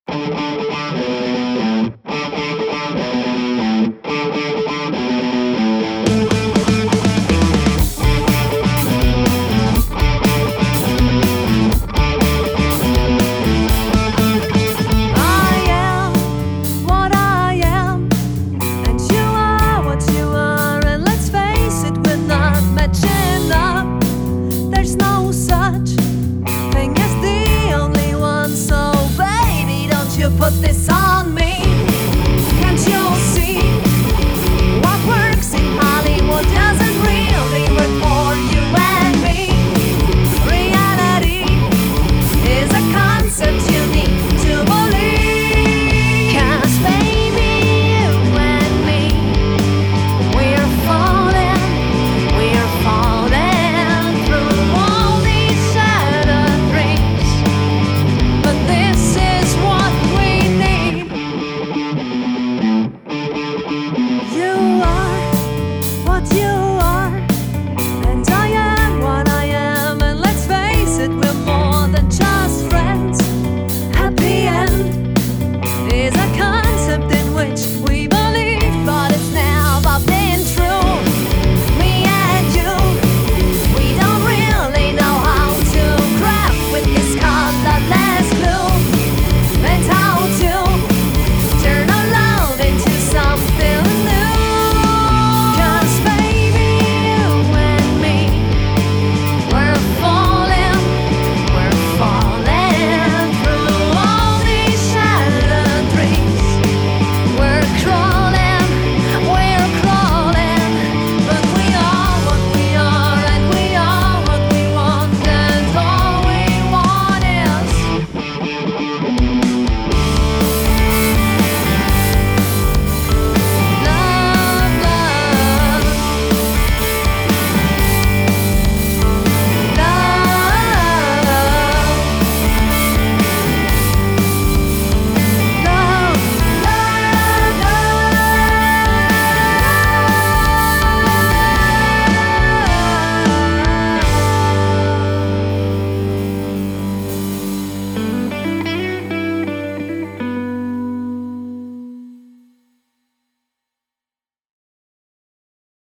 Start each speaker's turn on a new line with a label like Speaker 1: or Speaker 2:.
Speaker 1: I am what I am, and you are what you are, and let's face it, we're not matching up. There's no such thing as the only one, so baby, don't you put this on me.